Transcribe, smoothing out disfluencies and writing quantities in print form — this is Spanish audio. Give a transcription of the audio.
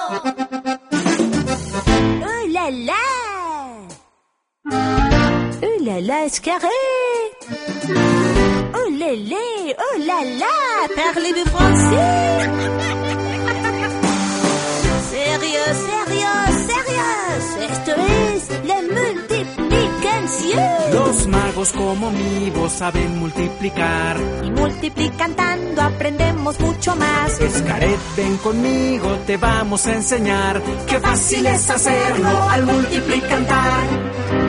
Oh là là! Oh là là, Escarret! Oh lélé! Oh là là! Parlez-vous français? Sérieux, sérieux, sérieux. Esto es la multiplicación. Los magos como mi voz saben multiplicar. Y multiplicando aprendemos mucho más. Escaret, ven conmigo, te vamos a enseñar. Qué fácil es hacerlo al multiplicar.